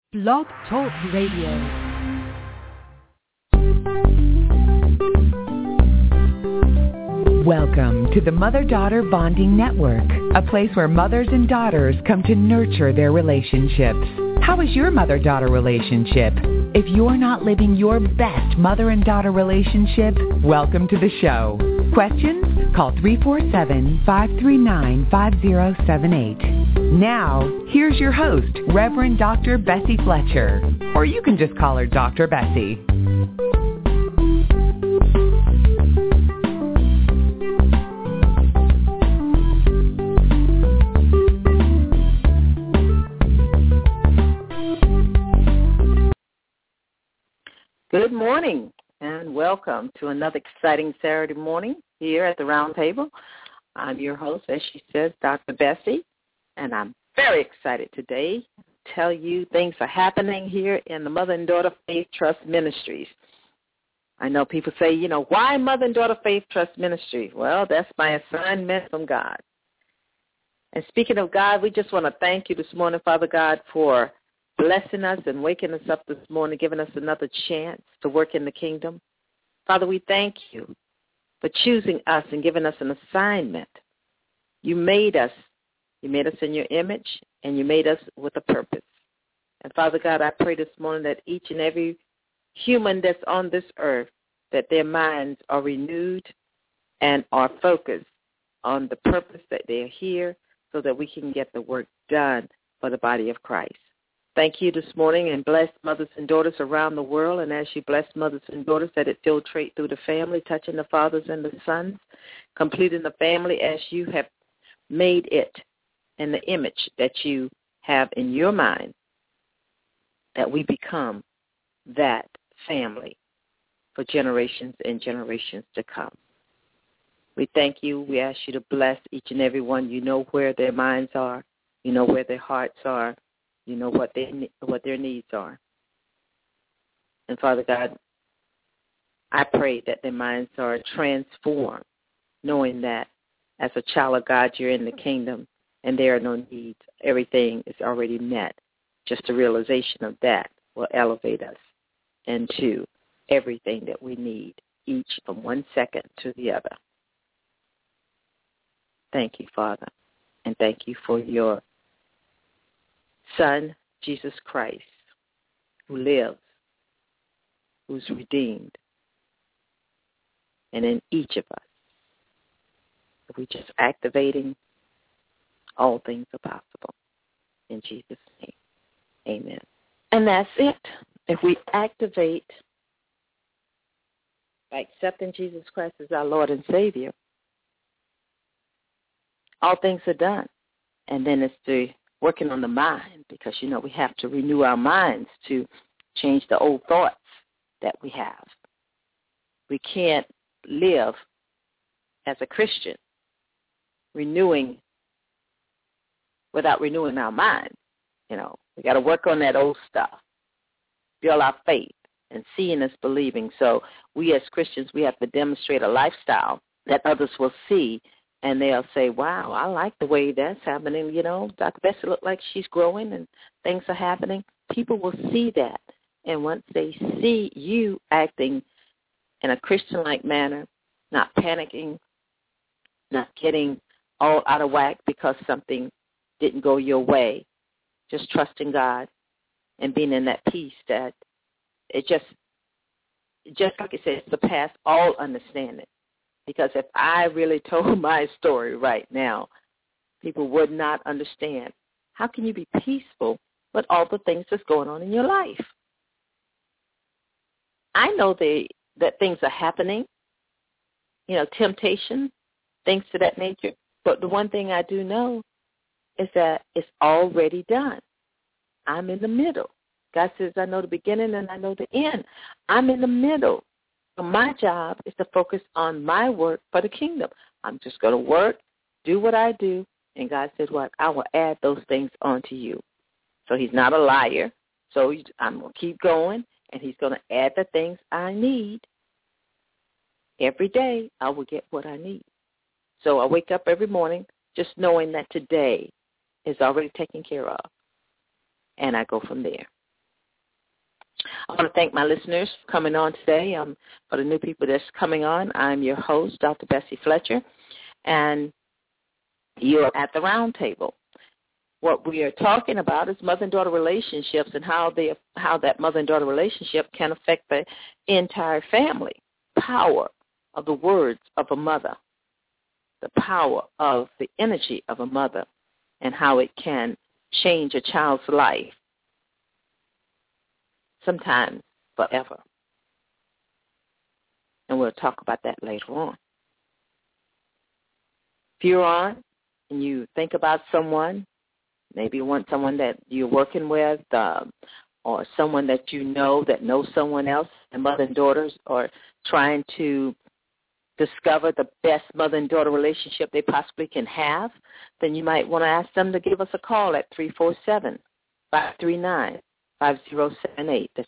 Blog Talk Radio. Welcome to the Mother-Daughter Bonding Network, a place where mothers and daughters come to nurture their relationships. How is your mother-daughter relationship? If you're not living your best mother and daughter relationship, welcome to the show. Questions? Call 347-539-5078. Now, here's your host, Reverend Dr. Bessie Fletcher, or you can just call her Dr. Bessie. Good morning and welcome to another exciting Saturday morning here at the Round Table. I'm your host, as she says, Dr. Bessie, and I'm very excited today to tell you things are happening here in the Mother and Daughter Faith Trust Ministries. I know people say, why Mother and Daughter Faith Trust Ministry? Well, that's my assignment from God. And speaking of God, we just want to thank you this morning, Father God, for blessing us and waking us up this morning, giving us another chance to work in the kingdom. Father, we thank you for choosing us and giving us an assignment. You made us in your image, and you made us with a purpose. And Father God, I pray this morning that each and every human that's on this earth, that their minds are renewed and are focused on the purpose that they're here so that we can get the work done for the body of Christ. Thank you this morning, and bless mothers and daughters around the world. And as you bless mothers and daughters, that it filtrate through the family, touching the fathers and the sons, completing the family as you have made it in the image that you have in your mind, that we become that family for generations and generations to come. We thank you. We ask you to bless each and every one. You know where their minds are. You know where their hearts are. You know what their needs are. And Father God, I pray that their minds are transformed, knowing that as a child of God, you're in the kingdom and there are no needs. Everything is already met. Just the realization of that will elevate us into everything that we need, each from one second to the other. Thank you, Father, and thank you for your Son, Jesus Christ, who lives, who's redeemed. And in each of us, if we just activating, all things are possible. In Jesus' name, amen. And that's it. If we activate by accepting Jesus Christ as our Lord and Savior, all things are done. And then it's the working on the mind, because, we have to renew our minds to change the old thoughts that we have. We can't live as a Christian without renewing our mind. We got to work on that old stuff, build our faith, and seeing is believing. So we as Christians, we have to demonstrate a lifestyle that others will see, and they'll say, wow, I like the way that's happening. Dr. Bessie look like she's growing and things are happening. People will see that. And once they see you acting in a Christian-like manner, not panicking, not getting all out of whack because something didn't go your way, just trusting God and being in that peace that it just like it says, surpass all understanding. Because if I really told my story right now, people would not understand. How can you be peaceful with all the things that's going on in your life? I know that things are happening, temptation, things to that nature. But the one thing I do know is that it's already done. I'm in the middle. God says, I know the beginning and I know the end. I'm in the middle. So my job is to focus on my work for the kingdom. I'm just going to work, do what I do, and God said, what? I will add those things onto you. So he's not a liar. So I'm going to keep going, and he's going to add the things I need. Every day I will get what I need. So I wake up every morning just knowing that today is already taken care of, and I go from there. I want to thank my listeners for coming on today. For the new people that's coming on, I'm your host, Dr. Bessie Fletcher, and you're at the round table. What we are talking about is mother and daughter relationships and how that mother and daughter relationship can affect the entire family. Power of the words of a mother, the power of the energy of a mother, and how it can change a child's life, sometimes forever. And we'll talk about that later on. If you're on and you think about someone, maybe you want someone that you're working with or someone that you know that knows someone else, and mother and daughters are trying to discover the best mother and daughter relationship they possibly can have, then you might want to ask them to give us a call at 347-539-5078. That's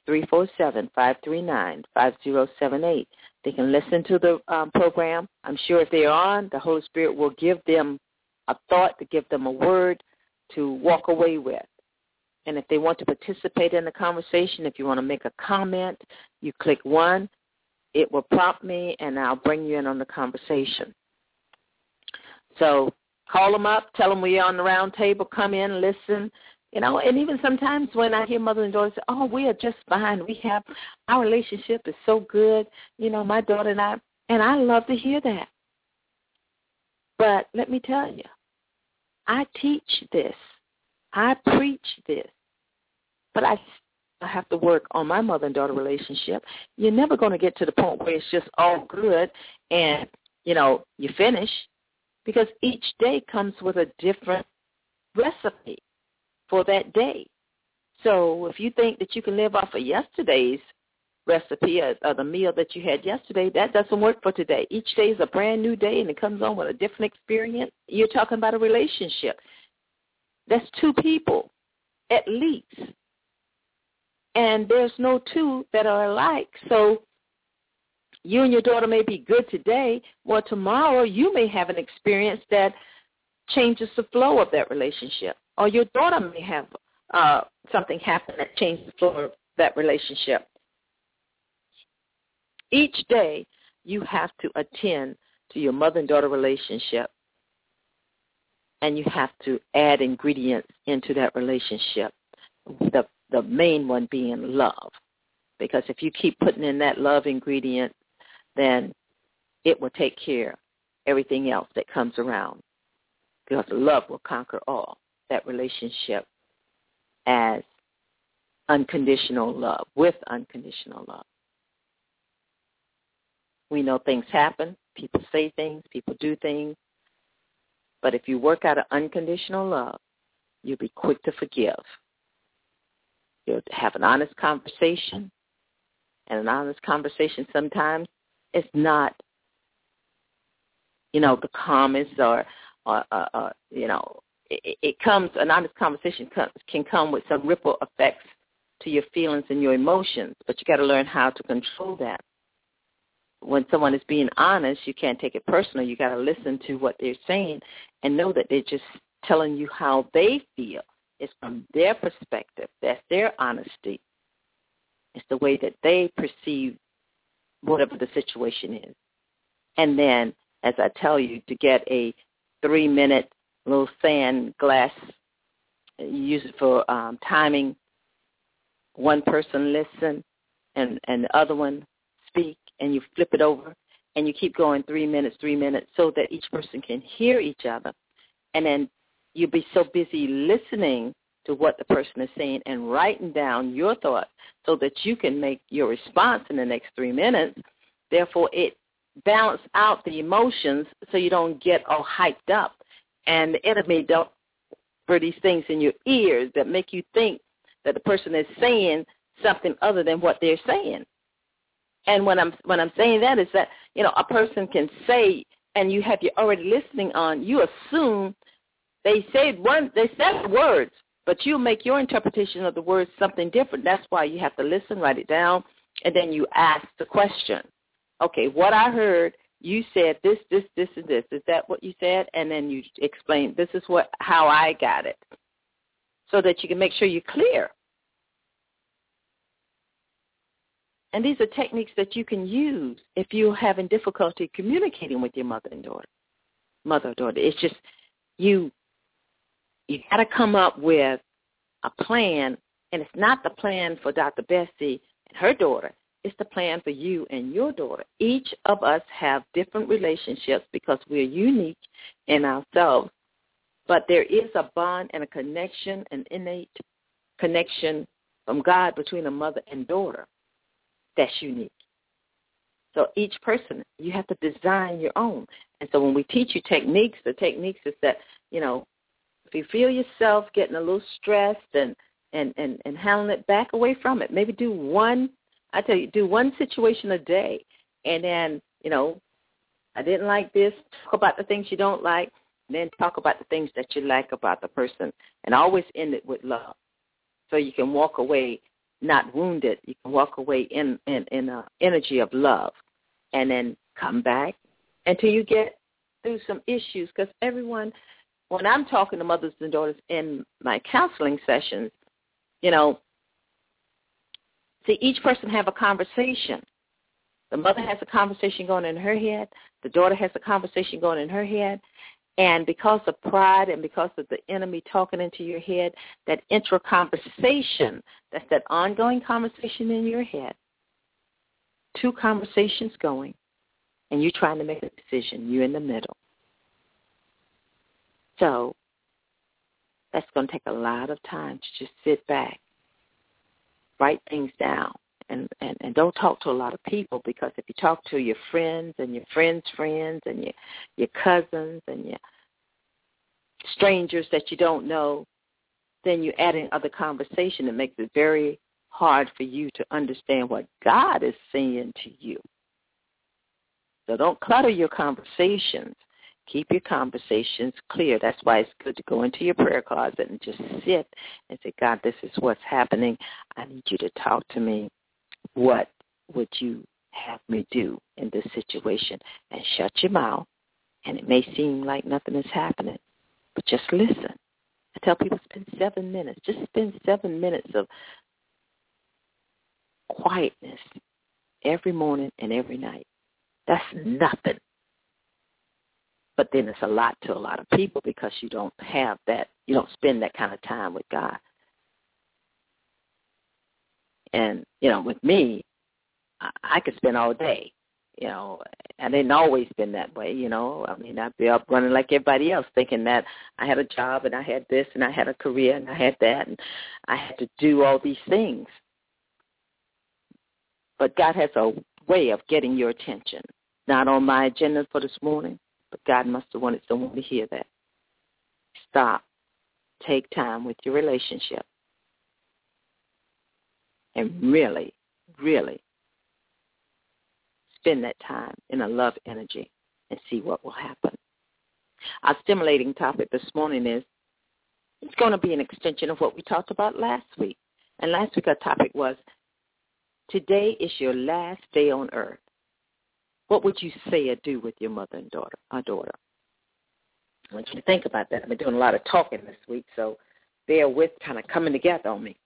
347-539-5078. They can listen to the program. I'm sure if they're on, the Holy Spirit will give them a thought, to give them a word to walk away with. And if they want to participate in the conversation, if you want to make a comment, you click 1. It will prompt me, and I'll bring you in on the conversation. So call them up, tell them we're on the round table, come in, listen. And even sometimes when I hear mother and daughter say, oh, we are just fine. Our relationship is so good, my daughter and I love to hear that. But let me tell you, I teach this. I preach this. But I have to work on my mother and daughter relationship. You're never going to get to the point where it's just all good and, you finish, because each day comes with a different recipe for that day. So if you think that you can live off of yesterday's recipe or the meal that you had yesterday, that doesn't work for today. Each day is a brand new day, and it comes on with a different experience. You're talking about a relationship. That's 2 people, at least. And there's no 2 that are alike. So you and your daughter may be good today. Well, tomorrow you may have an experience that changes the flow of that relationship. Or your daughter may have something happen that changes the flow of that relationship. Each day you have to attend to your mother and daughter relationship, and you have to add ingredients into that relationship, the main one being love. Because if you keep putting in that love ingredient, then it will take care of everything else that comes around. Because love will conquer all. That relationship as unconditional love, with unconditional love. We know things happen. People say things. People do things. But if you work out of unconditional love, you'll be quick to forgive. You'll have an honest conversation. And an honest conversation sometimes is not, the calmest or it comes, an honest conversation can come with some ripple effects to your feelings and your emotions, but you got to learn how to control that. When someone is being honest, you can't take it personal. You got to listen to what they're saying and know that they're just telling you how they feel. It's from their perspective. That's their honesty. It's the way that they perceive whatever the situation is. And then, as I tell you, to get a 3-minute little sand glass, you use it for timing. One person listen and the other one speak, and you flip it over, and you keep going 3 minutes, so that each person can hear each other. And then you'll be so busy listening to what the person is saying and writing down your thoughts so that you can make your response in the next 3 minutes. Therefore, it balances out the emotions so you don't get all hyped up. And the enemy don't for these things in your ears that make you think that the person is saying something other than what they're saying. And when I'm saying that is that, a person can say, and you have you already listening on, you assume they said words, but you make your interpretation of the words something different. That's why you have to listen, write it down, and then you ask the question. Okay, what I heard, you said this, and this. Is that what you said? And then you explain, this is how I got it, so that you can make sure you're clear. And these are techniques that you can use if you're having difficulty communicating with your mother or daughter. It's just you got to come up with a plan, and it's not the plan for Dr. Bessie and her daughter. It's the plan for you and your daughter. Each of us have different relationships because we're unique in ourselves, but there is a bond and a connection, an innate connection from God between a mother and daughter that's unique. So each person, you have to design your own. And so when we teach you techniques, the techniques is that, if you feel yourself getting a little stressed and handling it, back away from it. Maybe do one situation a day. And then, I didn't like this. Talk about the things you don't like. And then talk about the things that you like about the person. And always end it with love. So you can walk away not wounded. You can walk away in an energy of love. And then come back until you get through some issues. Because everyone, when I'm talking to mothers and daughters in my counseling sessions, see, each person have a conversation. The mother has a conversation going in her head. The daughter has a conversation going in her head. And because of pride and because of the enemy talking into your head, that intra-conversation, that's that ongoing conversation in your head, two conversations going, and you're trying to make a decision. You're in the middle. So that's going to take a lot of time to just sit back, write things down, and don't talk to a lot of people, because if you talk to your friends and your friends' friends and your cousins and your strangers that you don't know, then you're adding other conversation. It makes it very hard for you to understand what God is saying to you. So don't clutter your conversations. Keep your conversations clear. That's why it's good to go into your prayer closet and just sit and say, God, this is what's happening. I need you to talk to me. What would you have me do in this situation? And shut your mouth. And it may seem like nothing is happening, but just listen. I tell people spend 7 minutes. Just spend 7 minutes of quietness every morning and every night. That's nothing. But then it's a lot to a lot of people because you don't have that, you don't spend that kind of time with God. And, with me, I could spend all day, I didn't always been that way, I mean, I'd be up running like everybody else thinking that I had a job and I had this and I had a career and I had that and I had to do all these things. But God has a way of getting your attention. Not on my agenda for this morning, but God must have wanted someone to hear that. Stop. Take time with your relationship. And really, really spend that time in a love energy and see what will happen. Our stimulating topic this morning is, it's going to be an extension of what we talked about last week. And last week our topic was, today is your last day on earth. What would you say or do with your mother and daughter? I want you to think about that. I've been doing a lot of talking this week, so bear with kind of coming together on me.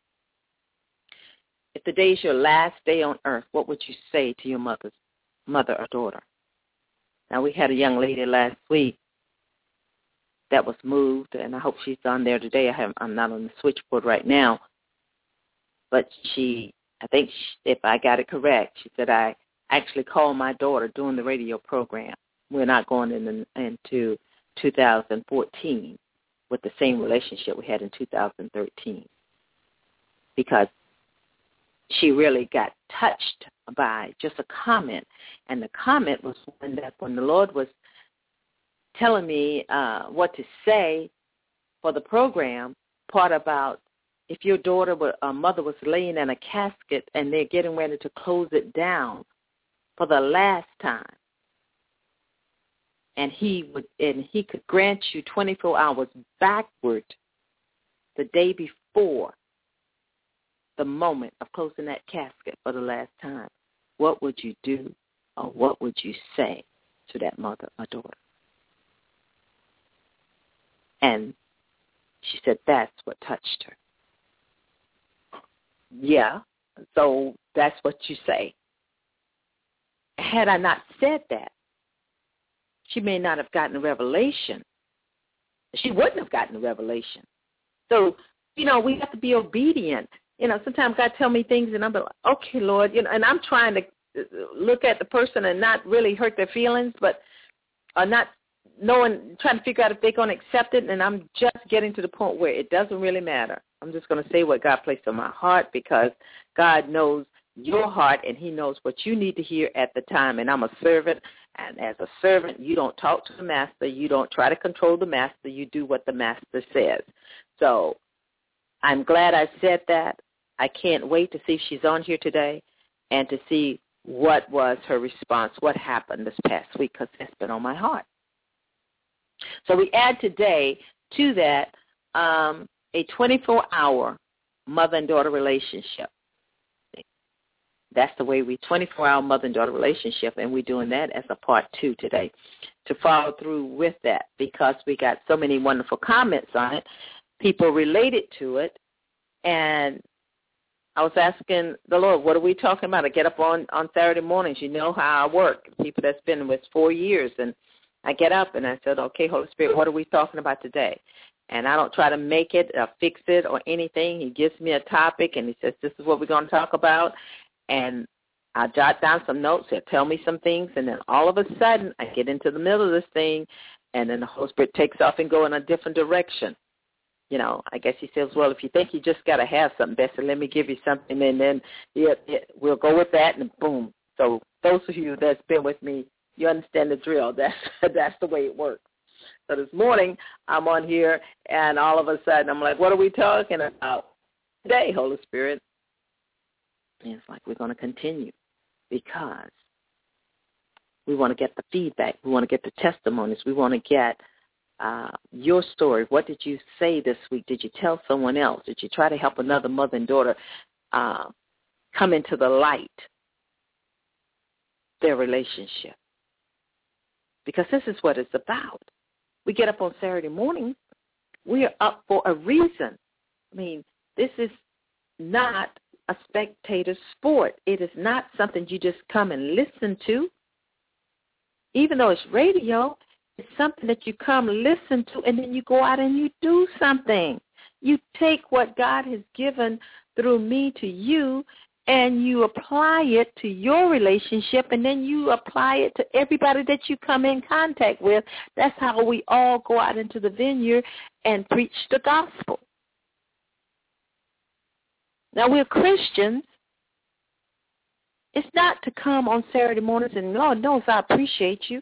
If today is your last day on earth, what would you say to your mother or daughter? Now, we had a young lady last week that was moved, and I hope she's on there today. I'm not on the switchboard right now, but I think if I got it correct, she said, I actually called my daughter during the radio program. We're not going into 2014 with the same relationship we had in 2013, because she really got touched by just a comment. And the comment was when the Lord was telling me what to say for the program, part about if your mother was laying in a casket and they're getting ready to close it down for the last time, and he could grant you 24 hours backward the day before the moment of closing that casket for the last time, what would you do or what would you say to that mother or daughter? And she said that's what touched her. Yeah, So that's what you say. Had I not said that, she may not have gotten a revelation. She wouldn't have gotten a revelation. So, we have to be obedient. Sometimes God tell me things, and I'm like, okay, Lord, and I'm trying to look at the person and not really hurt their feelings, but not trying to figure out if they're going to accept it, and I'm just getting to the point where it doesn't really matter. I'm just going to say what God placed on my heart, because God knows your heart, and he knows what you need to hear at the time, and I'm a servant, and as a servant, you don't talk to the master, you don't try to control the master, you do what the master says. So I'm glad I said that. I can't wait to see if she's on here today and to see what was her response, what happened this past week, because that's been on my heart. So we add today to that a 24-hour mother and daughter relationship. That's the way 24-hour mother and daughter relationship, and we're doing that as a part 2 today to follow through with that, because we got so many wonderful comments on it. People related to it, and I was asking the Lord, what are we talking about? I get up on Saturday mornings. You know how I work. People that's been with 4 years, and I get up and I said, okay, Holy Spirit, what are we talking about today? And I don't try to make it or fix it or anything. He gives me a topic, and he says, this is what we're going to talk about. And I jot down some notes. He'll tell me some things, and then all of a sudden I get into the middle of this thing, and then the Holy Spirit takes off and go in a different direction. I guess he says, well, if you think you just got to have something, Bessie, let me give you something, and then we'll go with that, and boom. So those of you that's been with me, you understand the drill. That's the way it works. So this morning I'm on here, and all of a sudden I'm like, what are we talking about today, Holy Spirit? And it's like we're going to continue, because we want to get the feedback. We want to get the testimonies. We want to get your story. What did you say this week? Did you tell someone else? Did you try to help another mother and daughter come into the light, their relationship? Because this is what it's about. We get up on Saturday morning. We are up for a reason. I mean, this is not a spectator sport. It is not something you just come and listen to. Even though it's radio, it's something that you come listen to, and then you go out and you do something. You take what God has given through me to you, and you apply it to your relationship, and then you apply it to everybody that you come in contact with. That's how we all go out into the vineyard and preach the gospel. Now, we're Christians. It's not to come on Saturday mornings and, Lord knows I appreciate you.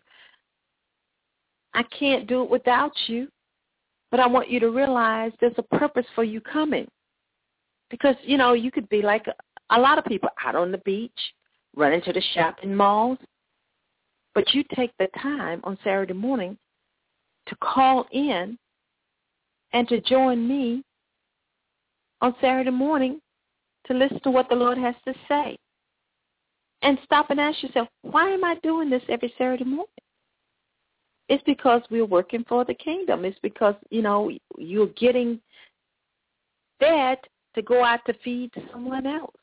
I can't do it without you. But I want you to realize there's a purpose for you coming. Because, you could be like a lot of people out on the beach, running to the shopping malls. But you take the time on Saturday morning to call in and to join me on Saturday morning to listen to what the Lord has to say. And stop and ask yourself, why am I doing this every Saturday morning? It's because we're working for the kingdom. It's because, you're getting fed to go out to feed someone else.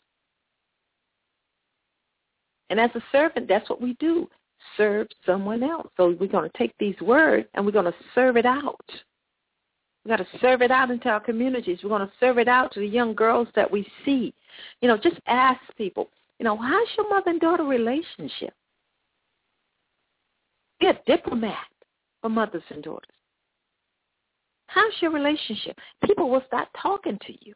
And as a servant, that's what we do, serve someone else. So we're going to take these words and we're going to serve it out. We've got to serve it out into our communities. We're going to serve it out to the young girls that we see. Just ask people, how's your mother and daughter relationship? Be a diplomat for mothers and daughters. How's your relationship? People will start talking to you.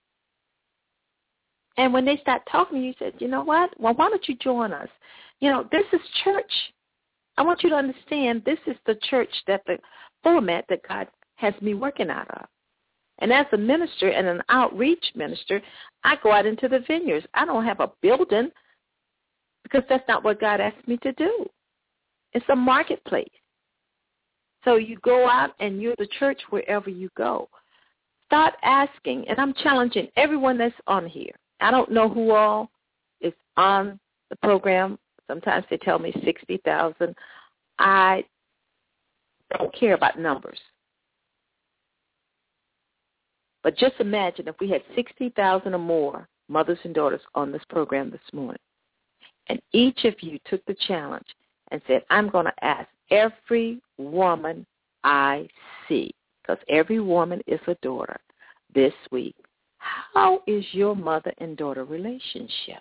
And when they start talking to you, you said, you know what? Well, why don't you join us? This is church. I want you to understand this is the church, that the format that God has me working out of. And as a minister and an outreach minister, I go out into the vineyards. I don't have a building because that's not what God asked me to do. It's a marketplace. So you go out and you're the church wherever you go. Start asking, and I'm challenging everyone that's on here. I don't know who all is on the program. Sometimes they tell me 60,000. I don't care about numbers. But just imagine if we had 60,000 or more mothers and daughters on this program this morning, and each of you took the challenge and said, I'm going to ask every woman I see, because every woman is a daughter this week, how is your mother and daughter relationship?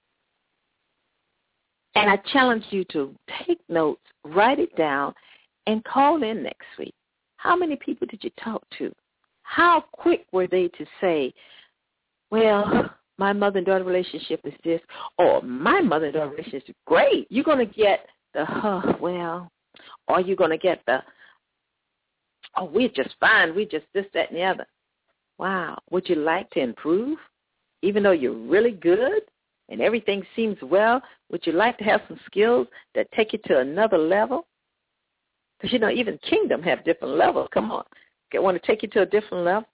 And I challenge you to take notes, write it down, and call in next week. How many people did you talk to? How quick were they to say, well, my mother and daughter relationship is this, or my mother and daughter relationship is great. You're going to get the, or you're going to get the, we're just fine. We just this, that, and the other. Wow. Would you like to improve? Even though you're really good and everything seems well, would you like to have some skills that take you to another level? Because, even kingdom have different levels. Come on. They want to take you to a different level.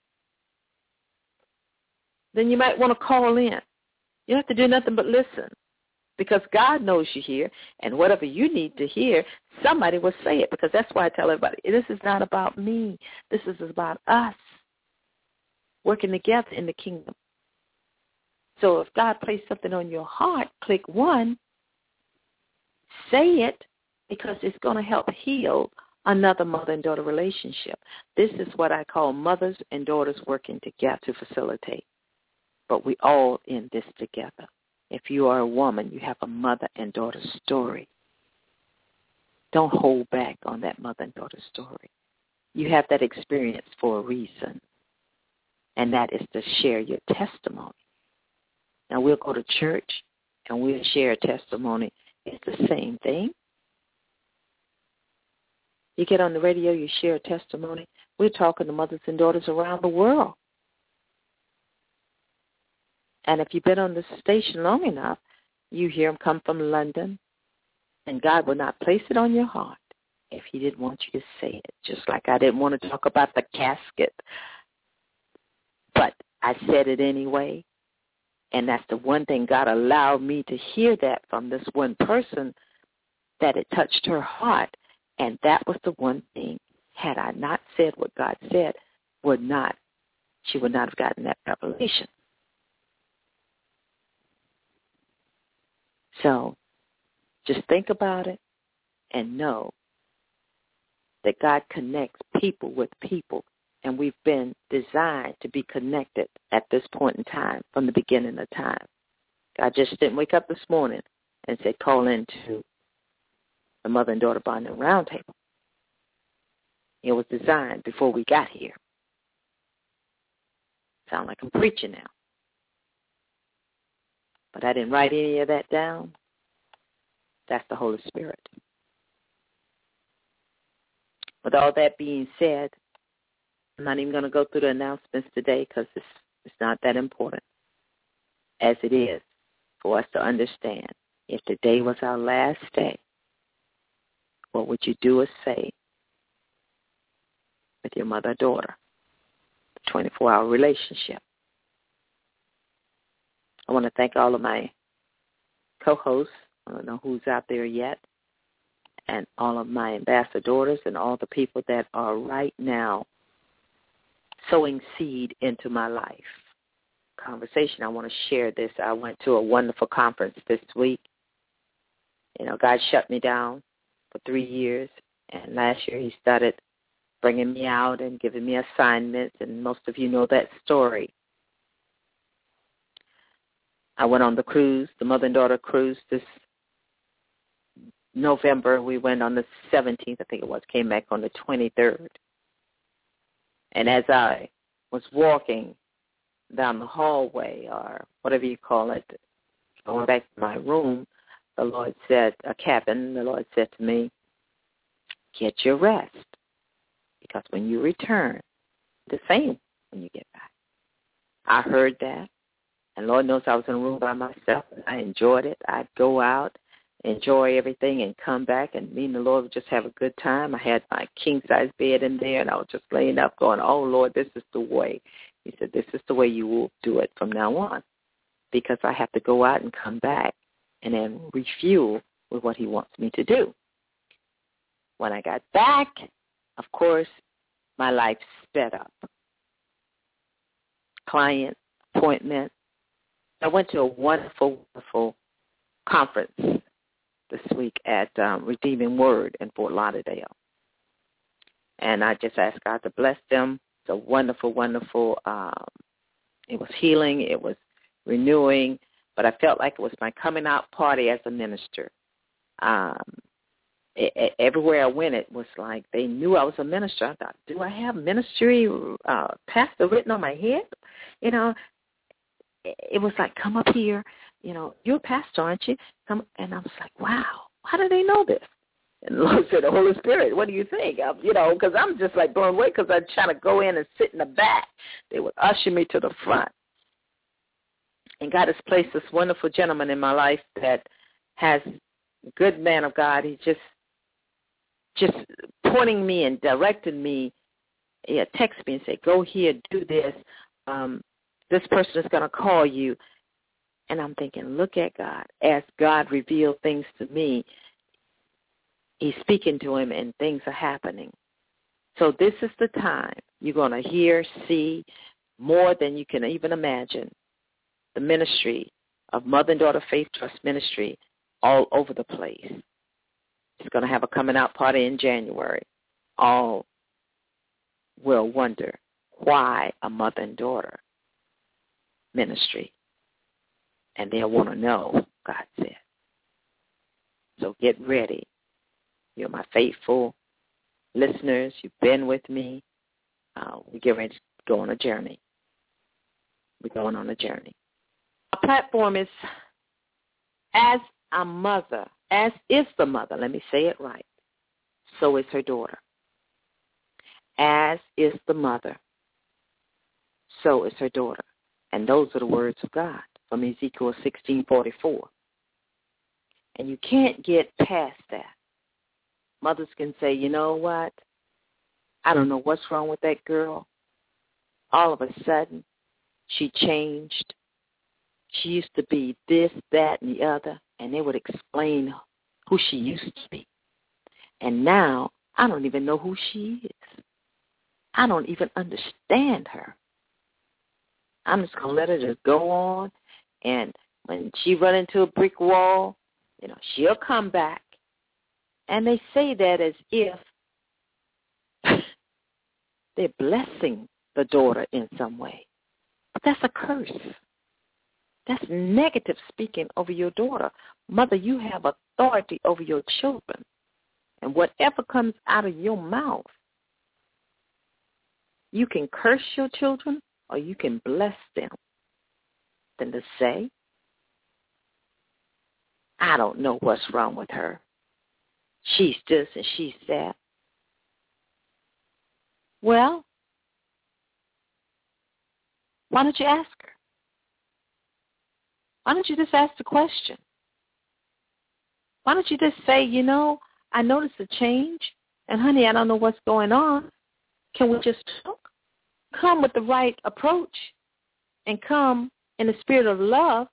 Then you might want to call in. You don't have to do nothing but listen, because God knows you hear, and whatever you need to hear, somebody will say it, because that's why I tell everybody, this is not about me. This is about us working together in the kingdom. So if God placed something on your heart, click 1, say it, because it's going to help heal another mother and daughter relationship. This is what I call mothers and daughters working together to facilitate. But we all in this together. If you are a woman, you have a mother and daughter story. Don't hold back on that mother and daughter story. You have that experience for a reason, and that is to share your testimony. Now, we'll go to church and we'll share a testimony. It's the same thing. You get on the radio, you share a testimony. We're talking to mothers and daughters around the world. And if you've been on the station long enough, you hear them come from London, and God will not place it on your heart if he didn't want you to say it, just like I didn't want to talk about the casket. But I said it anyway, and that's the one thing God allowed me to hear that from this one person, that it touched her heart, and that was the one thing. Had I not said what God said, she would not have gotten that revelation. So just think about it and know that God connects people with people, and we've been designed to be connected at this point in time from the beginning of time. God just didn't wake up this morning and say, call into the Mother and Daughter Bonding Roundtable. It was designed before we got here. Sound like I'm preaching now. But I didn't write any of that down. That's the Holy Spirit. With all that being said, I'm not even going to go through the announcements today, because it's not that important, as it is for us to understand. If today was our last day, what would you do or say with your mother or daughter? The 24-hour relationship. I want to thank all of my co-hosts. I don't know who's out there yet. And all of my ambassadors and all the people that are right now sowing seed into my life. Conversation, I want to share this. I went to a wonderful conference this week. God shut me down for 3 years. And last year he started bringing me out and giving me assignments. And most of you know that story. I went on the cruise, the mother and daughter cruise, this November. We went on the 17th, I think it was, came back on the 23rd. And as I was walking down the hallway, or whatever you call it, going back to my room, the Lord said, the Lord said to me, get your rest, because when you return, the same when you get back. I heard that. And Lord knows I was in a room by myself. I enjoyed it. I'd go out, enjoy everything, and come back, and me and the Lord would just have a good time. I had my king-size bed in there, and I was just laying up going, oh, Lord, this is the way. He said, this is the way you will do it from now on, because I have to go out and come back and then refuel with what he wants me to do. When I got back, of course, my life sped up. Client, appointment, I went to a wonderful, wonderful conference this week at Redeeming Word in Fort Lauderdale. And I just asked God to bless them. It's a wonderful, wonderful, it was healing, it was renewing, but I felt like it was my coming out party as a minister. Everywhere I went, it was like they knew I was a minister. I thought, do I have ministry pastor written on my head? You know, it was like, come up here. You know, you're a pastor, aren't you? Come. And I was like, wow, how do they know this? And the Lord said, the Holy Spirit, what do you think? You know, because I'm just like blown away because I'm trying to go in and sit in the back. They would usher me to the front. And God has placed this wonderful gentleman in my life that has a good man of God. He's just pointing me and directing me. He texted me and said, go here, do this. This person is going to call you. And I'm thinking, look at God. As God revealed things to me, he's speaking to him and things are happening. So this is the time you're going to hear, see more than you can even imagine. The ministry of Mother and Daughter Faith Trust Ministry all over the place. It's going to have a coming out party in January. All will wonder why a mother and daughter ministry. And they'll want to know, God said. So get ready. You're my faithful listeners. You've been with me. We get ready to go on a journey. We're going on a journey. Our platform is as a mother, as is the mother, let me say it right, so is her daughter. As is the mother, so is her daughter. And those are the words of God from Ezekiel 16:44. And you can't get past that. Mothers can say, you know what? I don't know what's wrong with that girl. All of a sudden, she changed. She used to be this, that, and the other, and they would explain who she used to be. And now, I don't even know who she is. I don't even understand her. I'm just going to let her just go on, and when she run into a brick wall, you know, she'll come back. And they say that as if they're blessing the daughter in some way. But that's a curse. That's negative speaking over your daughter. Mother, you have authority over your children. And whatever comes out of your mouth, you can curse your children or you can bless them. Then to say, I don't know what's wrong with her. She's this and she's that. Well, why don't you ask her? Why don't you just ask the question? Why don't you just say, you know, I noticed a change, and honey, I don't know what's going on. Can we just talk? Come with the right approach and come in the spirit of love.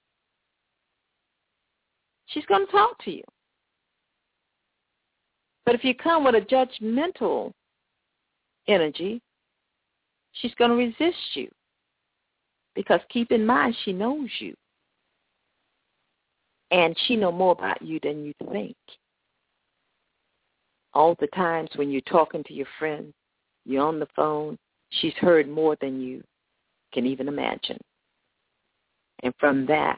She's going to talk to you. But if you come with a judgmental energy, she's going to resist you. Because keep in mind, she knows you. And she knows more about you than you think. All the times when you're talking to your friend, you're on the phone, she's heard more than you can even imagine. And from that,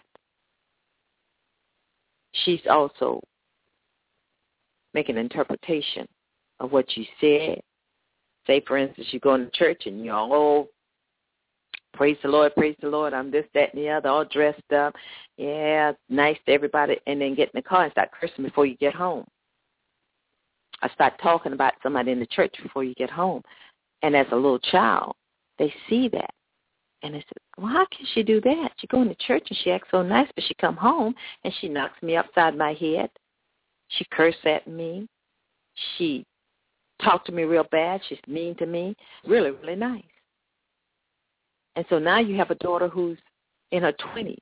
she's also making an interpretation of what you said. Say, for instance, you go into church and you're all, praise the Lord, I'm this, that, and the other, all dressed up. Yeah, nice to everybody, and then get in the car and start cursing before you get home. I start talking about somebody in the church before you get home. And as a little child, they see that. And they say, well, how can she do that? She go into church and she acts so nice, but she come home and she knocks me upside my head. She curses at me. She talked to me real bad. She's mean to me. Really, really nice. And so now you have a daughter who's in her 20s.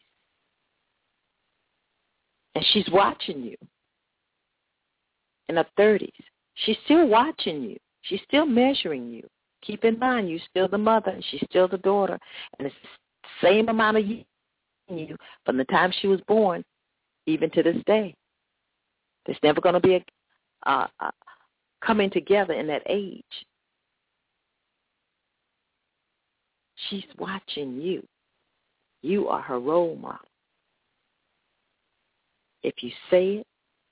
And she's watching you. In her 30s. She's still watching you. She's still measuring you. Keep in mind, you're still the mother and she's still the daughter. And it's the same amount of years you from the time she was born, even to this day. There's never going to be a coming together in that age. She's watching you. You are her role model. If you say it,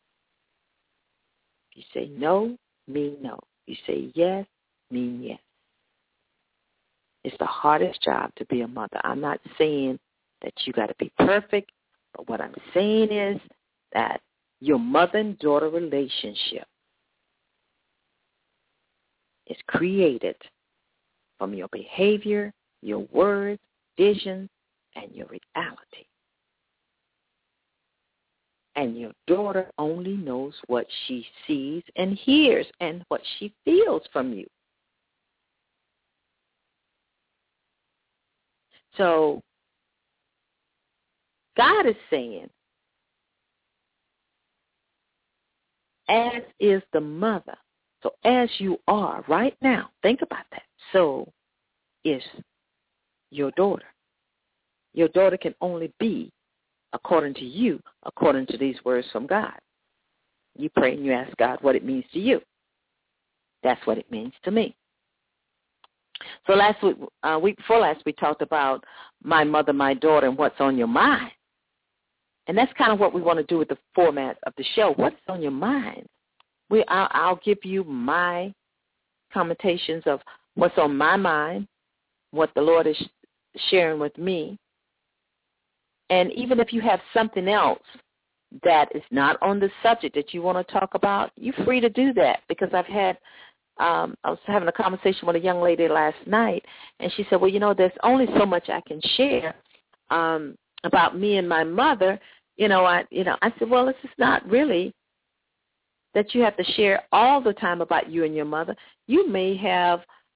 if you say no, mean no. You say yes, mean yes. It's the hardest job to be a mother. I'm not saying that you got to be perfect, but what I'm saying is that your mother and daughter relationship is created from your behavior, your words, vision, and your reality. And your daughter only knows what she sees and hears and what she feels from you. So God is saying, as is the mother, so as you are right now, think about that, so is your daughter. Your daughter can only be according to you, according to these words from God. You pray and you ask God what it means to you. That's what it means to me. So last week, week before last, we talked about my mother, my daughter, and what's on your mind. And that's kind of what we want to do with the format of the show. What's on your mind? I'll give you my commentations of what's on my mind, what the Lord is sharing with me. And even if you have something else that is not on the subject that you want to talk about, you're free to do that, because I was having a conversation with a young lady last night, and she said, well, there's only so much I can share about me and my mother. I said, well, this is not really that you have to share all the time about you and your mother. You may have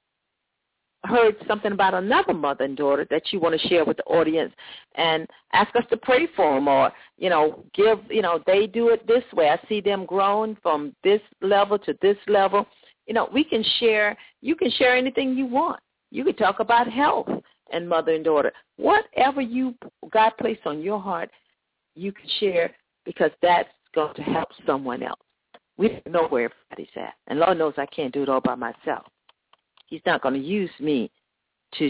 heard something about another mother and daughter that you want to share with the audience and ask us to pray for them, or, give, they do it this way. I see them growing from this level to this level. We can share, you can share anything you want. You can talk about health and mother and daughter. Whatever God placed on your heart, you can share, because that's going to help someone else. We don't know where everybody's at. And Lord knows I can't do it all by myself. He's not going to use me to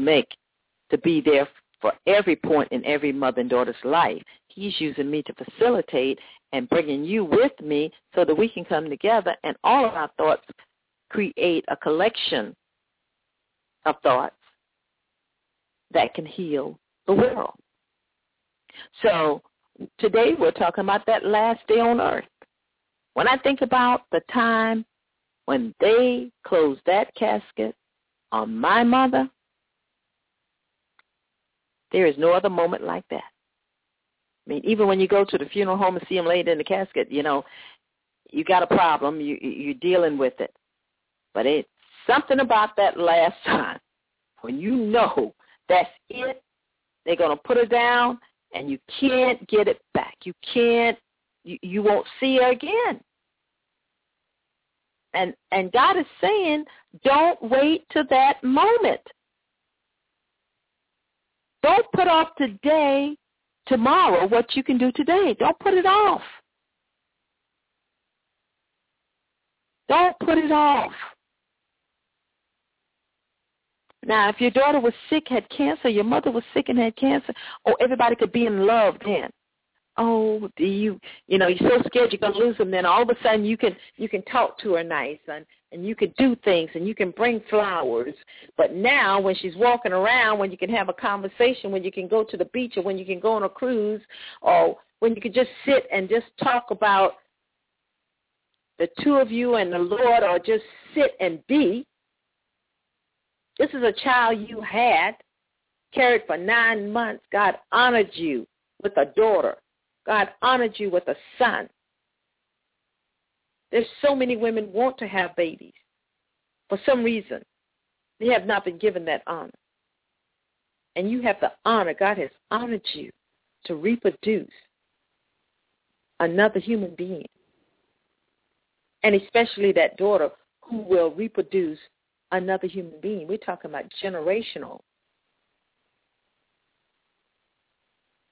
be there for every point in every mother and daughter's life. He's using me to facilitate and bringing you with me so that we can come together and all of our thoughts create a collection of thoughts that can heal the world. So today we're talking about that last day on earth. When I think about the time when they closed that casket on my mother, there is no other moment like that. I mean, even when you go to the funeral home and see them laid in the casket, you got a problem. You're dealing with it. But it's something about that last time when you know that's it. They're going to put her down, and you can't get it back. You won't see her again. And God is saying, don't wait to that moment. Don't put off tomorrow, what you can do today. Don't put it off. Don't put it off. Now, if your daughter was sick, had cancer, your mother was sick and had cancer, everybody could be in love then. Oh, you're so scared you're going to lose them. Then all of a sudden you can talk to her nice and you can do things and you can bring flowers. But now when she's walking around, when you can have a conversation, when you can go to the beach, or when you can go on a cruise, or when you can just sit and just talk about the two of you and the Lord, or just sit and be. This is a child you had, carried for 9 months. God honored you with a daughter. God honored you with a son. There's so many women want to have babies. For some reason, they have not been given that honor. And you have the honor. God has honored you to reproduce another human being. And especially that daughter who will reproduce another human being. We're talking about generational.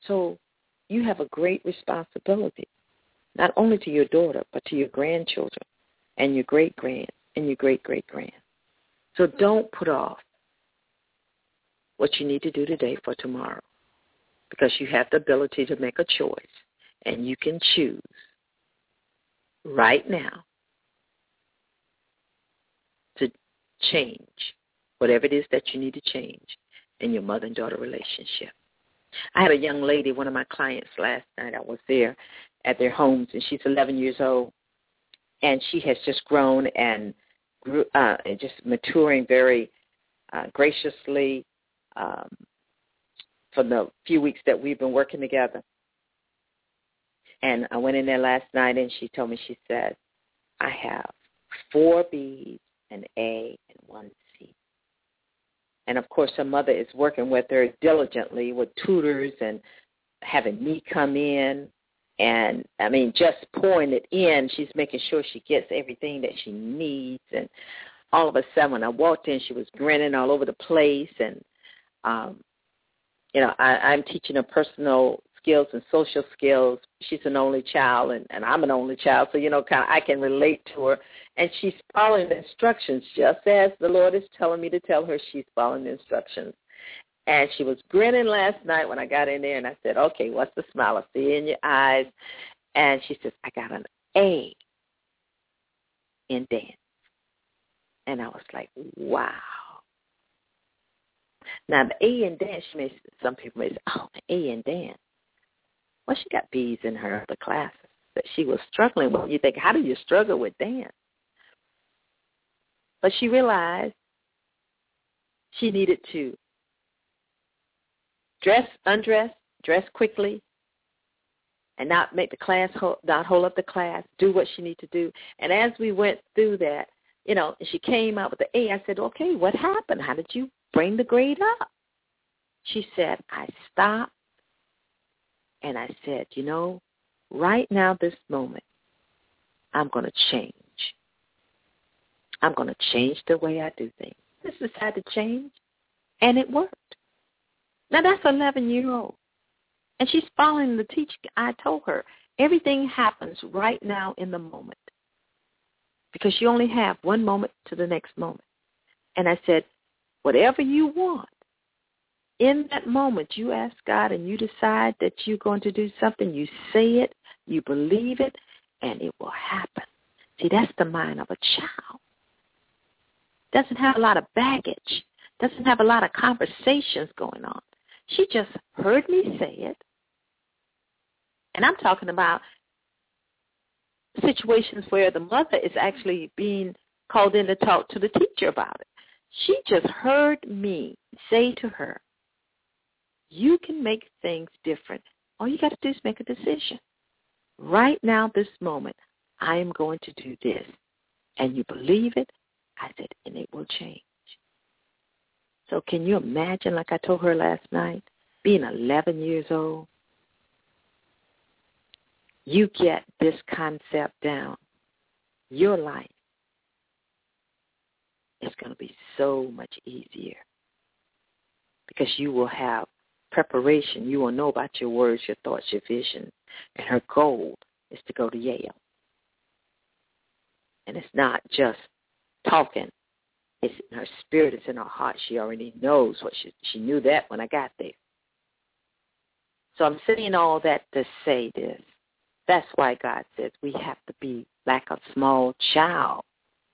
So you have a great responsibility, not only to your daughter, but to your grandchildren and your great-grand and your great-great-grand. So don't put off what you need to do today for tomorrow, because you have the ability to make a choice, and you can choose right now to change whatever it is that you need to change in your mother and daughter relationship. I had a young lady, one of my clients last night. I was there at their homes, and she's 11 years old, and she has just grown and grew, just maturing very graciously for the few weeks that we've been working together. And I went in there last night, and she told me, she said, I have 4 B's, an A, and 1 C. And, of course, her mother is working with her diligently with tutors and having me come in. And, I mean, just pouring it in, she's making sure she gets everything that she needs. And all of a sudden, when I walked in, she was grinning all over the place. And, you know, I'm teaching her personal skills and social skills. She's an only child, and I'm an only child, so, you know, kind of I can relate to her. And she's following the instructions just as the Lord is telling me to tell her she's following the instructions. And she was grinning last night when I got in there, and I said, okay, what's the smile I see in your eyes? And she says, I got an A in dance. And I was like, wow. Now, the A in dance, some people may say, oh, the A in dance. Well, she got B's in her other classes that she was struggling with. You think, how do you struggle with dance? But she realized she needed to undress, dress quickly, and not make the class, not hold up the class, do what she needed to do. And as we went through that, you know, she came out with the A. I said, okay, what happened? How did you bring the grade up? She said, I stopped, and I said, you know, right now, this moment, I'm going to change. I'm going to change the way I do things. This decided to change, and it worked. Now, that's an 11-year-old, and she's following the teaching. I told her, everything happens right now in the moment, because you only have one moment to the next moment. And I said, whatever you want, in that moment, you ask God and you decide that you're going to do something, you say it, you believe it, and it will happen. See, that's the mind of a child. Doesn't have a lot of baggage, doesn't have a lot of conversations going on. She just heard me say it. And I'm talking about situations where the mother is actually being called in to talk to the teacher about it. She just heard me say to her, you can make things different. All you got to do is make a decision. Right now, this moment, I am going to do this. And you believe it? I said, and it will change. So can you imagine, like I told her last night, being 11 years old? You get this concept down. Your life is going to be so much easier because you will have preparation. You will know about your words, your thoughts, your vision. And her goal is to go to Yale. And it's not just talking. It's in her spirit. It's in her heart. She already knows what she knew that when I got there. So I'm saying all that to say this. That's why God says we have to be like a small child.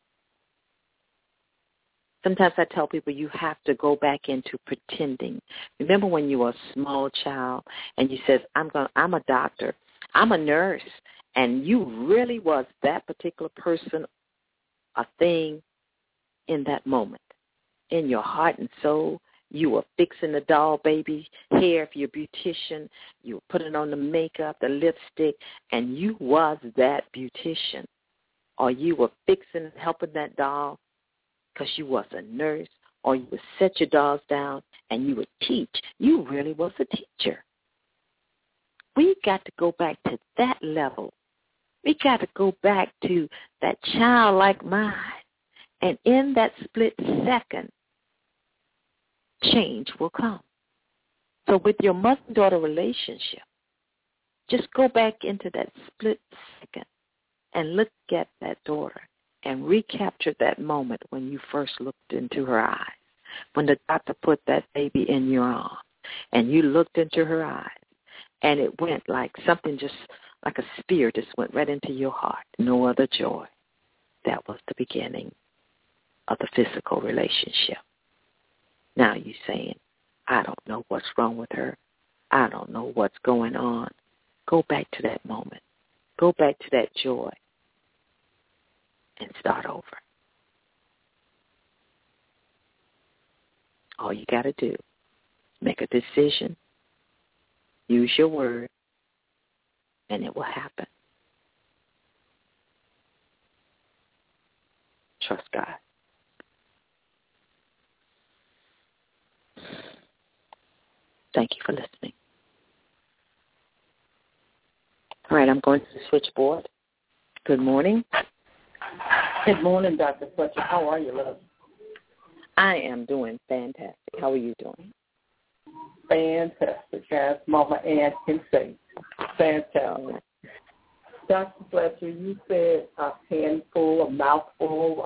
Sometimes I tell people you have to go back into pretending. Remember when you were a small child and you said, I'm a doctor, I'm a nurse, and you really was that particular person, a thing in that moment. In your heart and soul, you were fixing the doll baby hair for your beautician. You were putting on the makeup, the lipstick, and you was that beautician. Or you were fixing, helping that doll because you was a nurse, or you would set your dolls down and you would teach. You really was a teacher. We got to go back to that level. We got to go back to that childlike mind. And in that split second, change will come. So with your mother-daughter relationship, just go back into that split second and look at that daughter and recapture that moment when you first looked into her eyes, when the doctor put that baby in your arm and you looked into her eyes and it went like something just like a spear just went right into your heart. No other joy. That was the beginning of the physical relationship. Now you're saying, I don't know what's wrong with her. I don't know what's going on. Go back to that moment. Go back to that joy and start over. All you got to do, make a decision, use your word, and it will happen. Trust God. Thank you for listening. All right, I'm going to the switchboard. Good morning. Good morning, Dr. Fletcher. How are you, love? I am doing fantastic. How are you doing? Fantastic, as Mama Ann can say. Fantastic. Dr. Fletcher, you said a handful, a mouthful.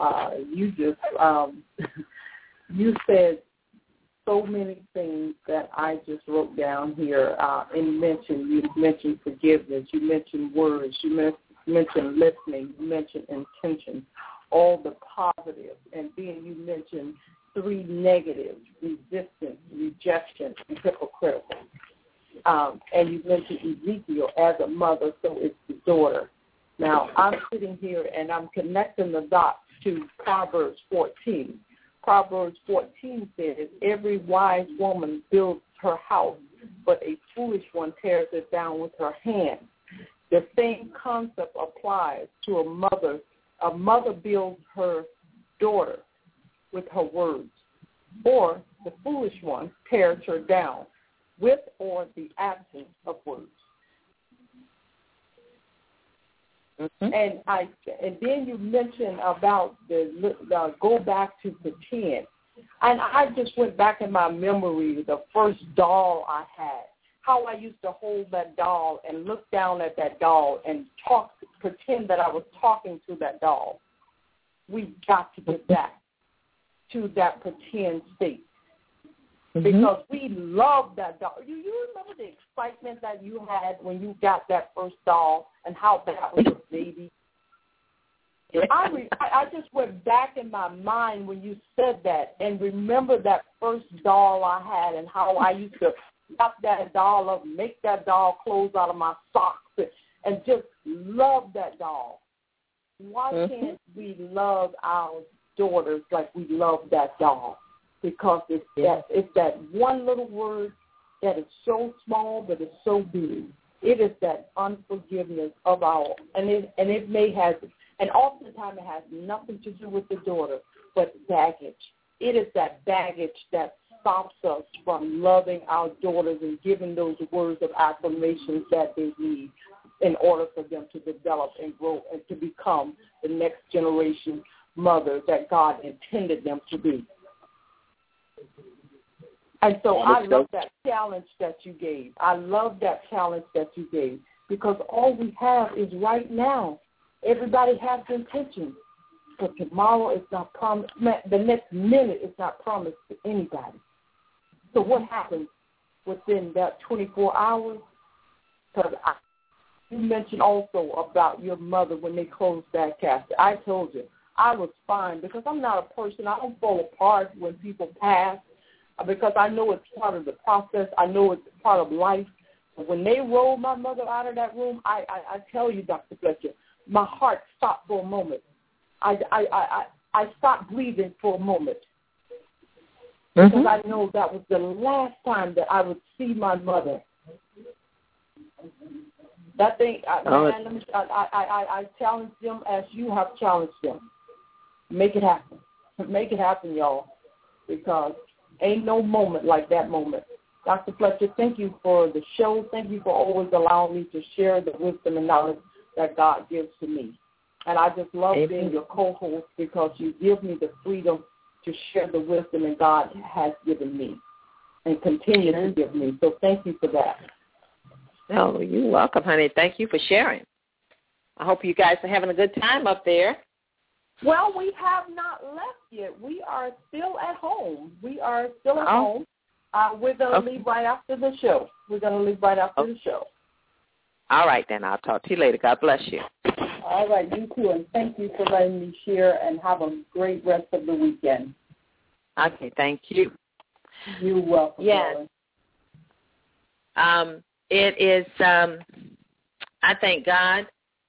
You said so many things that I just wrote down here and mentioned. You mentioned forgiveness. You mentioned words. You mentioned listening. You mentioned intention, all the positives. And then you mentioned 3 negatives: resistance, rejection, and hypocritical. And you mentioned Ezekiel as a mother, so it's the daughter. Now, I'm sitting here and I'm connecting the dots to Proverbs 14. Proverbs 14 says, every wise woman builds her house, but a foolish one tears it down with her hands. The same concept applies to a mother. A mother builds her daughter with her words, or the foolish one tears her down with or the absence of words. Mm-hmm. And then you mentioned about the go back to pretend. And I just went back in my memory, the first doll I had, how I used to hold that doll and look down at that doll and pretend that I was talking to that doll. We got to get back to that pretend state. Mm-hmm. Because we love that doll. You remember the excitement that you had when you got that first doll and how that was a baby? I just went back in my mind when you said that and remember that first doll I had and how I used to wrap that doll up, make that doll clothes out of my socks, and just love that doll. Why can't we love our daughters like we love that doll? Because it's that one little word that is so small but it's so big. It is that unforgiveness of it may have, and oftentimes it has nothing to do with the daughter, but baggage. It is that baggage that stops us from loving our daughters and giving those words of affirmation that they need in order for them to develop and grow and to become the next generation mothers that God intended them to be. And so I love that challenge that you gave. I love that challenge that you gave because all we have is right now. Everybody has intentions, but tomorrow is not promised. The next minute is not promised to anybody. So what happens within that 24 hours? Because you mentioned also about your mother when they closed that casket. I told you I was fine because I'm not a person. I don't fall apart when people pass because I know it's part of the process. I know it's part of life. But when they rolled my mother out of that room, I tell you, Dr. Fletcher, my heart stopped for a moment. I stopped breathing for a moment because I know that was the last time that I would see my mother. That thing, I challenge them as you have challenged them. Make it happen. Make it happen, y'all, because ain't no moment like that moment. Dr. Fletcher, thank you for the show. Thank you for always allowing me to share the wisdom and knowledge that God gives to me. And I just love being your co-host because you give me the freedom to share the wisdom that God has given me. and continue to give me. So thank you for that. Oh, you're welcome, honey. Thank you for sharing. I hope you guys are having a good time up there. Well, we have not left yet. We are still at home. Home. We're going to leave right after the show. The show. All right, then. I'll talk to you later. God bless you. All right, you too, and thank you for letting me share, and have a great rest of the weekend. Okay, thank you. You're welcome. Yes. It is, I thank God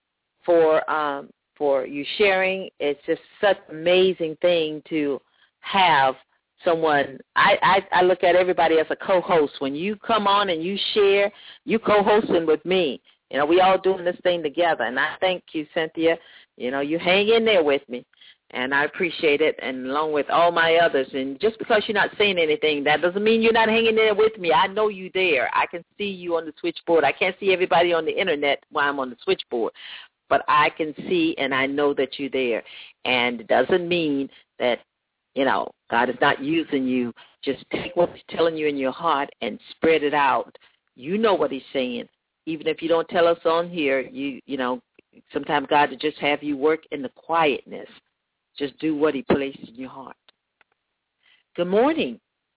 for you sharing. It's just such an amazing thing to have someone. I look at everybody as a co-host. When you come on and you share, you co-hosting with me. You know, we all doing this thing together, and I thank you, Cynthia. You know, you hang in there with me, and I appreciate it, and along with all my others. And just because you're not saying anything, that doesn't mean you're not hanging there with me. I know you there. I can see you on the switchboard. I can't see everybody on the Internet while I'm on the switchboard, but I can see and I know that you're there. And it doesn't mean that, you know, God is not using you. Just take what he's telling you in your heart and spread it out. You know what he's saying. Even if you don't tell us on here, you know, sometimes God will just have you work in the quietness. Just do what he placed in your heart. Good morning.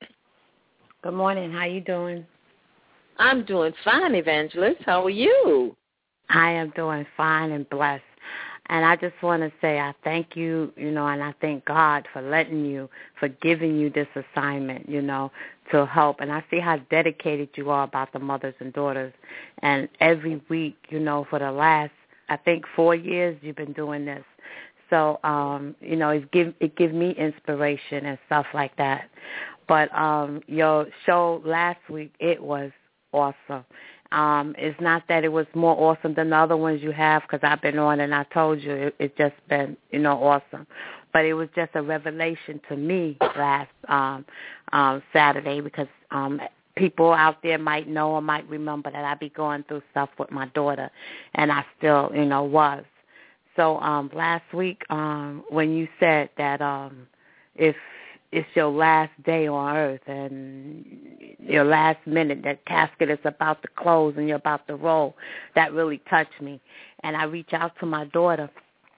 Good morning. How you doing? I'm doing fine, Evangelist. How are you? I am doing fine and blessed. And I just want to say I thank you, you know, and I thank God for giving you this assignment, you know, to help. And I see how dedicated you are about the mothers and daughters. And every week, you know, for the last, I think, 4 years you've been doing this. So, you know, it give me inspiration and stuff like that. But your show last week, it was awesome. It's not that it was more awesome than the other ones you have, because I've been on and I told you it's just been, you know, awesome. But it was just a revelation to me last Saturday, because people out there might know or might remember that I be going through stuff with my daughter, and I still, you know, was. So last week when you said that if it's your last day on earth and your last minute, that casket is about to close and you're about to roll, that really touched me. And I reached out to my daughter.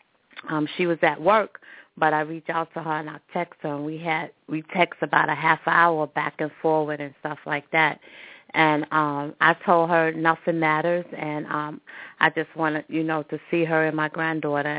She was at work, but I reached out to her and I text her, and we text about a half hour back and forward and stuff like that. And I told her nothing matters, and I just wanted, you know, to see her and my granddaughter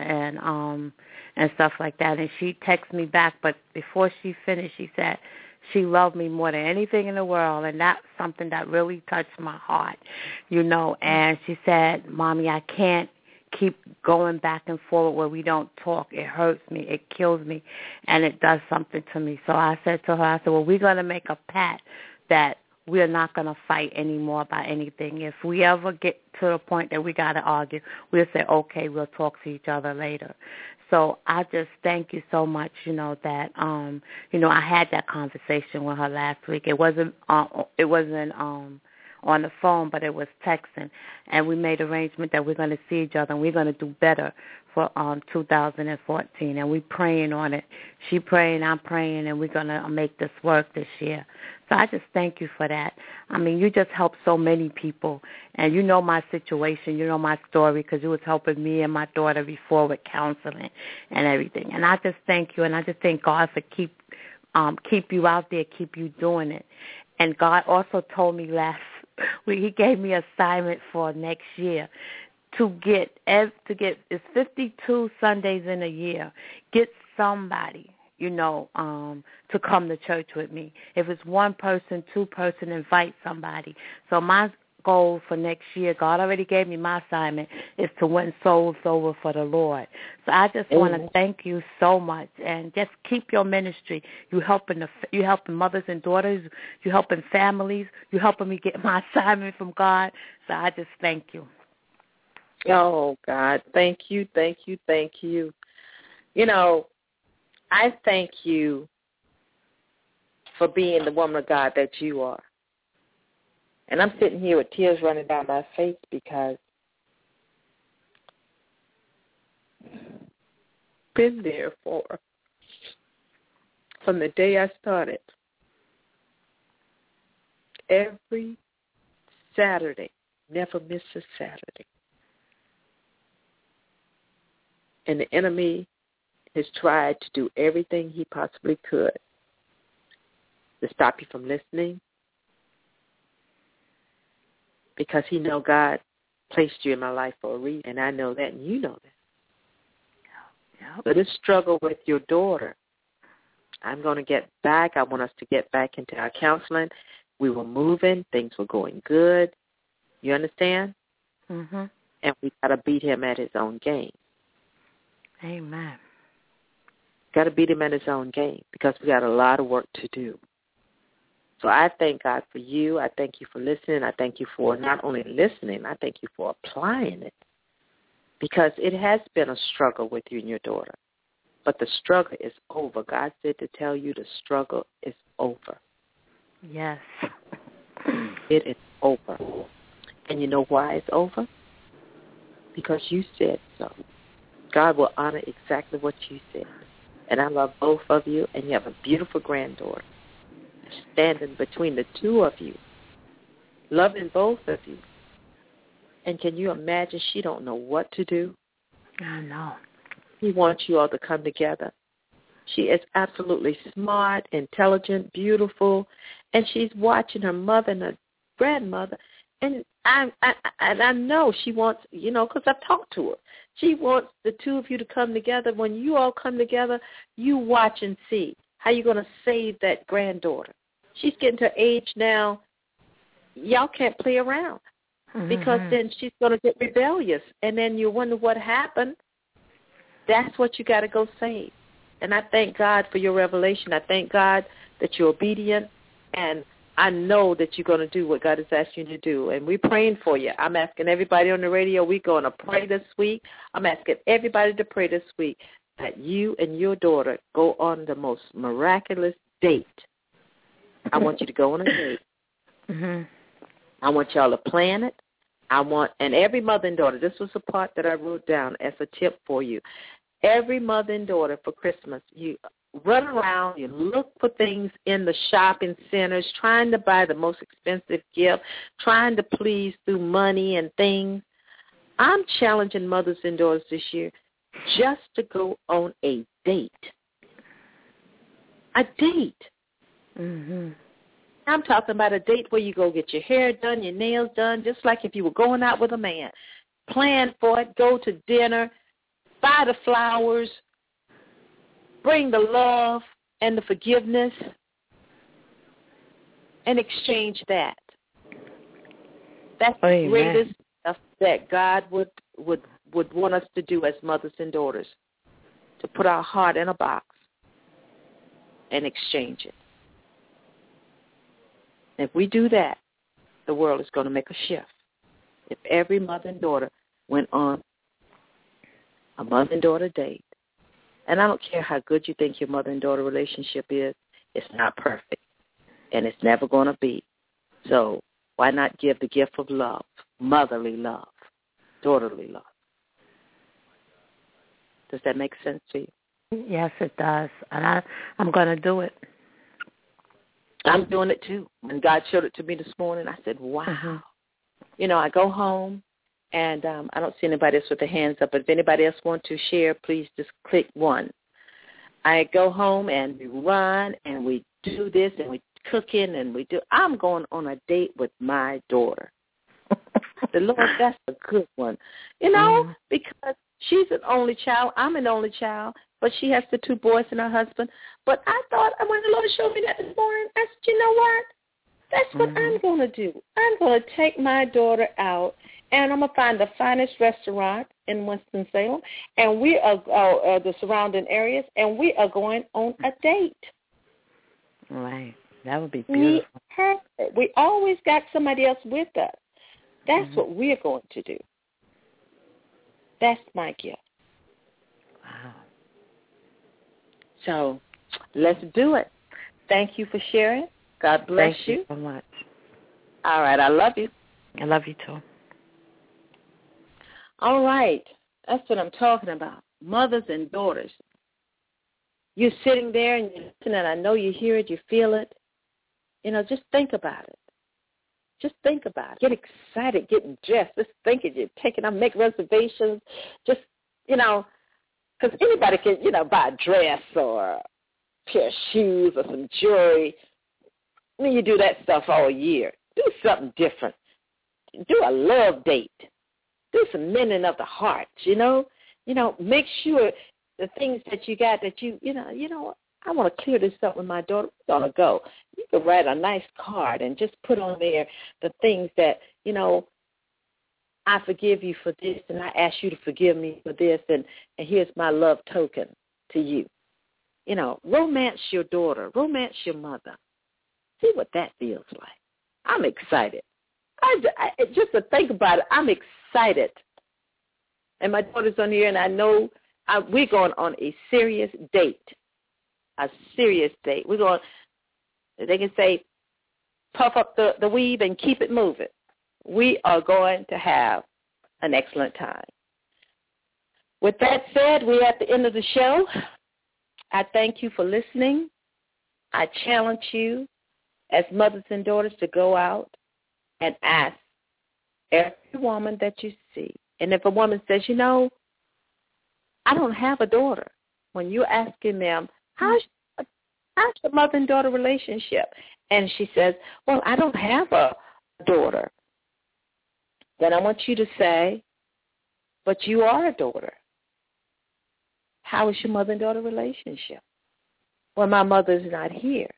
and stuff like that. And she texted me back, but before she finished, she said she loved me more than anything in the world, and that's something that really touched my heart, you know. And she said, Mommy, I can't keep going back and forward where we don't talk. It hurts me. It kills me, and it does something to me. So I said to her, well, we're going to make a pact that we're not going to fight anymore about anything. If we ever get to the point that we got to argue, we'll say, okay, we'll talk to each other later. So I just thank you so much, you know, that, you know, I had that conversation with her last week. It wasn't on the phone, but it was texting. And we made arrangement that we're going to see each other and we're going to do better for 2014. And we're praying on it. She praying, I'm praying, and we're going to make this work this year. So I just thank you for that. I mean, you just helped so many people. And you know my situation. You know my story, because you was helping me and my daughter before with counseling and everything. And I just thank you, and I just thank God for keep you out there, keep you doing it. And God also told me last week, he gave me an assignment for next year to get it's 52 Sundays in a year. Get somebody, you know, to come to church with me. If it's one person, two person, invite somebody. So my goal for next year, God already gave me my assignment, is to win souls over for the Lord. So I just want to thank you so much, and just keep your ministry. You helping mothers and daughters. You helping families. You helping me get my assignment from God. So I just thank you. Oh, God, thank you, thank you, thank you. You know, I thank you for being the woman of God that you are. And I'm sitting here with tears running down my face, because I've been there from the day I started. every Saturday. Never miss a Saturday. And the enemy has tried to do everything he possibly could to stop you from listening, because he know God placed you in my life for a reason, and I know that, and you know that. Yep. But this struggle with your daughter, I'm going to get back. I want us to get back into our counseling. We were moving. Things were going good. You understand? Mm-hmm. And we got to beat him at his own game. Amen. Got to beat him at his own game, because we got a lot of work to do. So I thank God for you. I thank you for listening. I thank you for not only listening, I thank you for applying it, because it has been a struggle with you and your daughter. But the struggle is over. God said to tell you the struggle is over. Yes. It is over. And you know why it's over? Because you said so. God will honor exactly what you said. And I love both of you, and you have a beautiful granddaughter standing between the two of you, loving both of you. And can you imagine she don't know what to do? I know. He wants you all to come together. She is absolutely smart, intelligent, beautiful, and she's watching her mother and her grandmother. And I know she wants, because I've talked to her. She wants the two of you to come together. When you all come together, you watch and see how you're going to save that granddaughter. She's getting to age now, y'all can't play around, because then she's going to get rebellious. And then you wonder what happened. That's what you got to go save. And I thank God for your revelation. I thank God that you're obedient, and I know that you're going to do what God has asked you to do. And we're praying for you. I'm asking everybody on the radio, we're going to pray this week. I'm asking everybody to pray this week that you and your daughter go on the most miraculous date. I want you to go on a date. Mm-hmm. I want y'all to plan it. And every mother and daughter, this was a part that I wrote down as a tip for you. Every mother and daughter for Christmas, you run around, you look for things in the shopping centers, trying to buy the most expensive gift, trying to please through money and things. I'm challenging mothers and daughters this year just to go on a date. A date. Mm-hmm. I'm talking about a date where you go get your hair done, your nails done, just like if you were going out with a man. Plan for it, go to dinner, buy the flowers, bring the love and the forgiveness, and exchange that. That's the greatest stuff that God would want us to do as mothers and daughters, to put our heart in a box and exchange it. If we do that, the world is going to make a shift. If every mother and daughter went on a mother and daughter date, and I don't care how good you think your mother and daughter relationship is, it's not perfect, and it's never going to be. So why not give the gift of love, motherly love, daughterly love? Does that make sense to you? Yes, it does, and I'm going to do it. I'm doing it too. When God showed it to me this morning, I said, wow. Mm-hmm. I go home, and I don't see anybody else with their hands up, but if anybody else wants to share, please just click 1. I go home, and we run, and we do this, and we cooking, and we do. I'm going on a date with my daughter. The Lord, that's a good one. Because she's an only child. I'm an only child. But she has the 2 boys and her husband. But I thought, when the Lord showed me that this morning, I said, you know what? That's what I'm going to do. I'm going to take my daughter out, and I'm going to find the finest restaurant in Winston-Salem, and we are the surrounding areas, and we are going on a date. Right. That would be beautiful. We always got somebody else with us. That's what we're going to do. That's my gift. Wow. So let's do it. Thank you for sharing. God bless you. Thank you so much. All right. I love you. I love you too. All right. That's what I'm talking about. Mothers and daughters. You're sitting there and you're listening, and I know you hear it, you feel it. Just think about it. Just think about it. Get excited, getting dressed. Just think of it. Make reservations. Just, because anybody can, buy a dress or a pair of shoes or some jewelry. I mean, you do that stuff all year. Do something different. Do a love date. Do some mending of the heart, Make sure the things that you got that I want to clear this up with my daughter. We're going to go. You can write a nice card and just put on there the things that, I forgive you for this, and I ask you to forgive me for this, and here's my love token to you. Romance your daughter. Romance your mother. See what that feels like. I'm excited. Just to think about it, I'm excited. And my daughter's on here, and I know we're going on a serious date. A serious date. We're going, they can say, puff up the weave and keep it moving. We are going to have an excellent time. With that said, we're at the end of the show. I thank you for listening. I challenge you as mothers and daughters to go out and ask every woman that you see. And if a woman says, I don't have a daughter, when you're asking them, how's the mother and daughter relationship? And she says, well, I don't have a daughter. Then I want you to say, but you are a daughter. How is your mother and daughter relationship? Well, my mother's not here.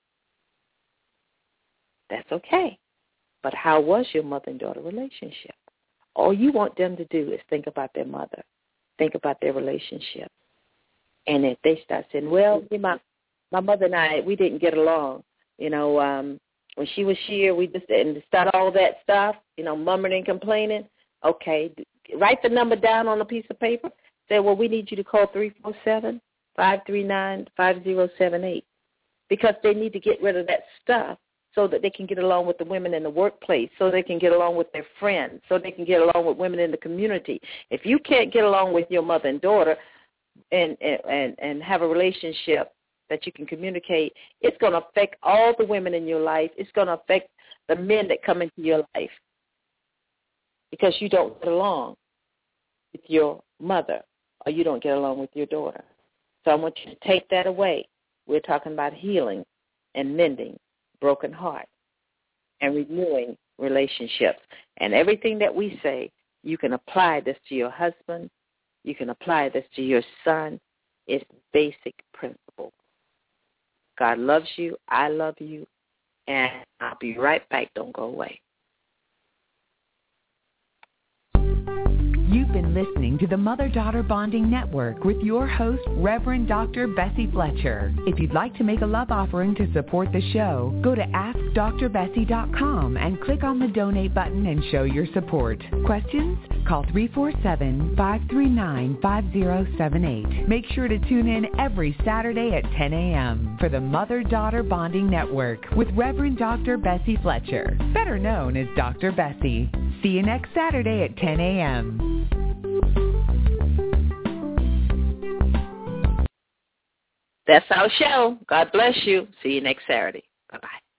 That's okay. But how was your mother and daughter relationship? All you want them to do is think about their mother, think about their relationship. And if they start saying, well, my mother and I, we didn't get along. When she was here, we just didn't start all that stuff, mumbling and complaining. Okay, write the number down on a piece of paper. Say, well, we need you to call 347-539-5078 because they need to get rid of that stuff so that they can get along with the women in the workplace, so they can get along with their friends, so they can get along with women in the community. If you can't get along with your mother and daughter and have a relationship that you can communicate, it's going to affect all the women in your life. It's going to affect the men that come into your life because you don't get along with your mother or you don't get along with your daughter. So I want you to take that away. We're talking about healing and mending broken heart and renewing relationships. And everything that we say, you can apply this to your husband. You can apply this to your son. It's basic principle. God loves you. I love you. And I'll be right back. Don't go away. You've been listening to the Mother-Daughter Bonding Network with your host, Reverend Dr. Bessie Fletcher. If you'd like to make a love offering to support the show, go to AskDrBessie.com and click on the donate button and show your support. Questions? Call 347-539-5078. Make sure to tune in every Saturday at 10 a.m. for the Mother-Daughter Bonding Network with Reverend Dr. Bessie Fletcher, better known as Dr. Bessie. See you next Saturday at 10 a.m. That's our show. God bless you. See you next Saturday. Bye-bye.